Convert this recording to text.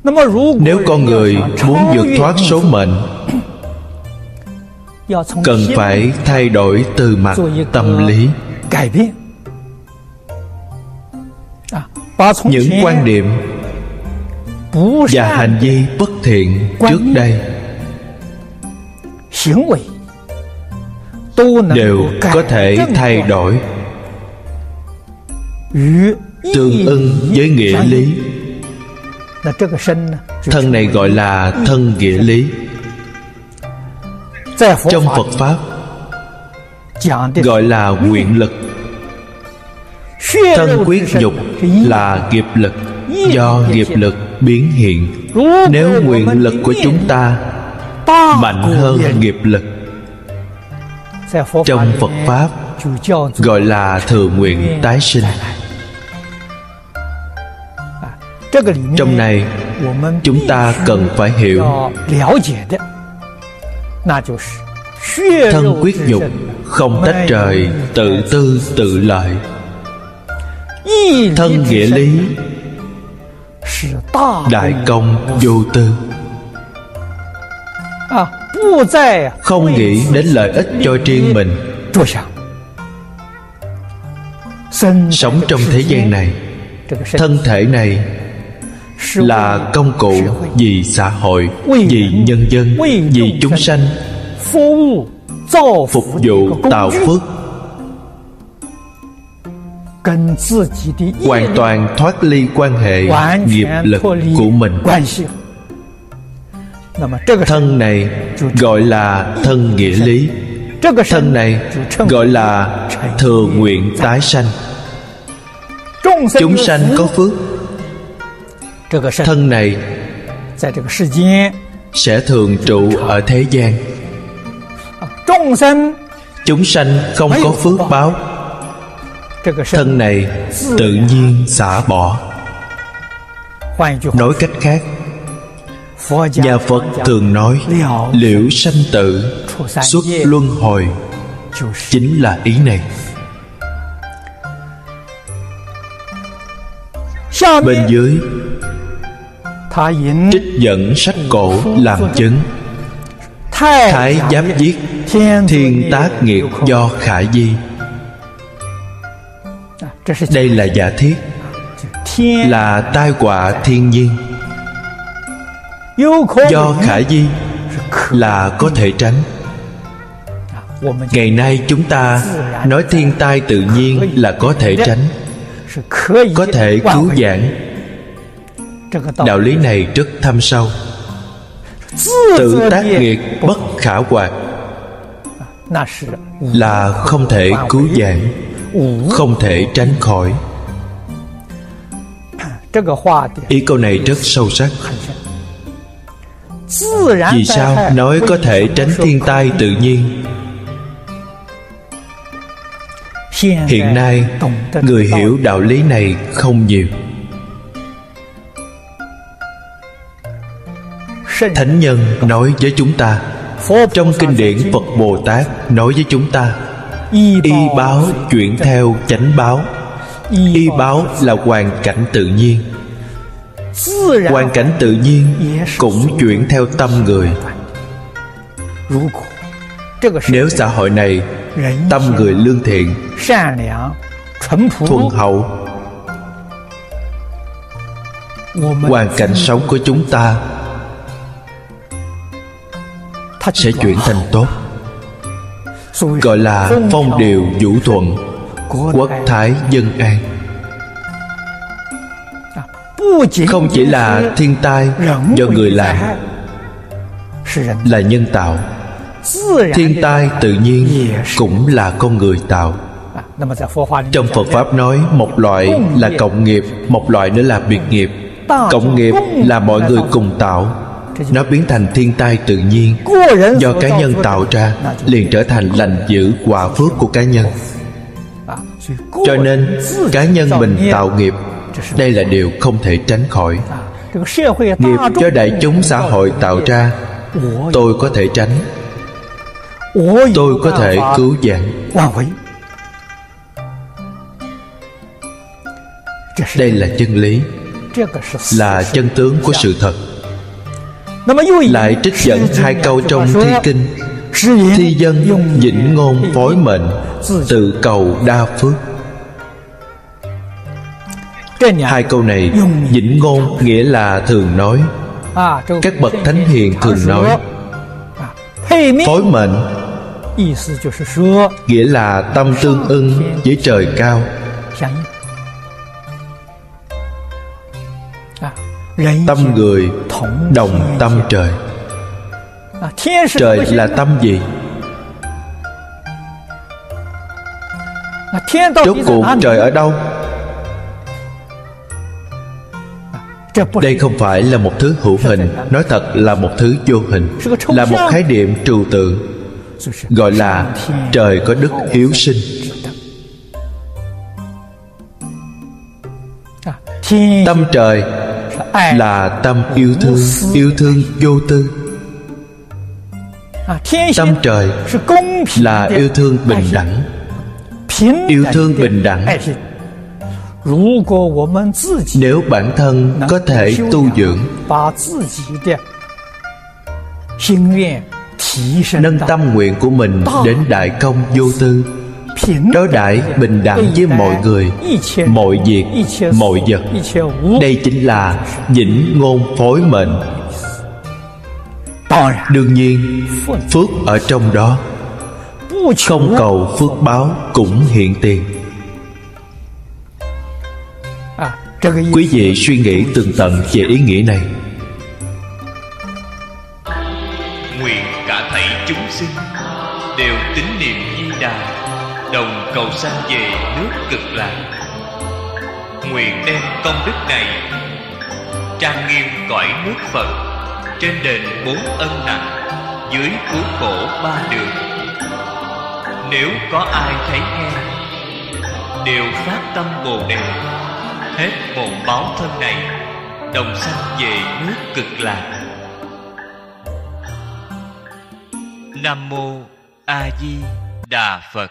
Nếu con người muốn vượt thoát số mệnh, cần phải thay đổi từ mặt tâm lý. Những quan niệm và hành vi bất thiện trước đây đều có thể thay đổi, tương ưng với nghĩa lý. Thân này gọi là thân nghĩa lý. Trong Phật Pháp gọi là nguyện lực. Thân quyết dục là nghiệp lực, do nghiệp lực biến hiện. Nếu nguyện lực của chúng ta mạnh hơn nghiệp lực, trong Phật Pháp gọi là thừa nguyện tái sinh. Trong này chúng ta cần phải hiểu, thân quyết dục không tách rời tự tư tự lợi. Thân nghĩa lý đại công vô tư, không nghĩ đến lợi ích cho riêng mình. Sống trong thế gian này, thân thể này là công cụ vì xã hội, vì nhân dân, vì chúng sanh, phục vụ tạo phước, hoàn toàn thoát ly quan hệ nghiệp lực của mình. Thân này gọi là thân nghĩa lý. Thân này gọi là thừa nguyện tái sanh. Chúng sanh có phước, thân này sẽ thường trụ ở thế gian. Chúng sanh không có phước báo, thân này tự nhiên xả bỏ. Nói cách khác, nhà Phật thường nói liễu sanh tử, xuất luân hồi, chính là ý này. Bên dưới trích dẫn sách cổ làm chứng. Thái giám giết, thiên tác nghiệt do khả di. Đây là giả thiết, là tai họa thiên nhiên. Do khả di là có thể tránh. Ngày nay chúng ta nói thiên tai tự nhiên là có thể tránh, có thể cứu vãn. Đạo lý này rất thâm sâu. Tự tác nghiệt bất khả hoạt là không thể cứu vãn, không thể tránh khỏi. Ý câu này rất sâu sắc. Vì sao nói có thể tránh thiên tai tự nhiên? Hiện nay người hiểu đạo lý này không nhiều. Thánh nhân nói với chúng ta, trong kinh điển Phật Bồ Tát nói với chúng ta, y báo chuyển theo chánh báo. Y báo là hoàn cảnh tự nhiên. Hoàn cảnh tự nhiên cũng chuyển theo tâm người. Nếu xã hội này tâm người lương thiện, thuần hậu, hoàn cảnh sống của chúng ta sẽ chuyển thành tốt. Gọi là phong điều vũ thuận, quốc thái dân an. Không chỉ là thiên tai do người làm, là nhân tạo. Thiên tai tự nhiên cũng là con người tạo. Trong Phật Pháp nói, một loại là cộng nghiệp, một loại nữa là biệt nghiệp. Cộng nghiệp là mọi người cùng tạo, nó biến thành thiên tai tự nhiên do cá nhân tạo ra, liền trở thành lành dữ quả phước của cá nhân. Cho nên cá nhân mình tạo nghiệp, đây là điều không thể tránh khỏi. Nghiệp do đại chúng xã hội tạo ra, tôi có thể tránh, tôi có thể cứu vãn. Đây là chân lý. là chân tướng của sự thật. Lại trích dẫn hai câu trong Thi Kinh: thi dân dĩnh ngôn phối mệnh, tự cầu đa phước. Hai câu này dĩnh ngôn nghĩa là thường nói, các bậc thánh hiền thường nói. Phối mệnh nghĩa là tâm tương ưng với trời cao. Tâm người đồng tâm trời. Trời là tâm gì? Rốt cuộc trời ở đâu? Đây không phải là một thứ hữu hình, nói thật là một thứ vô hình, là một khái niệm trừu tượng, gọi là trời có đức hiếu sinh. Tâm trời là tâm yêu thương vô tư. Tâm trời là yêu thương bình đẳng. Yêu thương bình đẳng, nếu bản thân có thể tu dưỡng, nâng tâm nguyện của mình đến đại công vô tư, đối đãi bình đẳng với mọi người, mọi việc, mọi vật, đây chính là dĩnh ngôn phối mệnh. Đương nhiên phước ở trong đó, không cầu phước báo cũng hiện tiền. Quý vị suy nghĩ tường tận về ý nghĩa này. Nguyện cả thảy chúng sinh đều tín niệm Di Đà, đồng cầu sanh về nước Cực Lạc. Nguyện đem công đức này trang nghiêm cõi nước Phật, trên đền 4 ân nặng, dưới cứu khổ 3 đường. Nếu có ai thấy nghe, đều phát tâm Bồ Đề, hết một báo thân này, đồng sanh về nước Cực Lạc. Nam Mô A Di Đà Phật.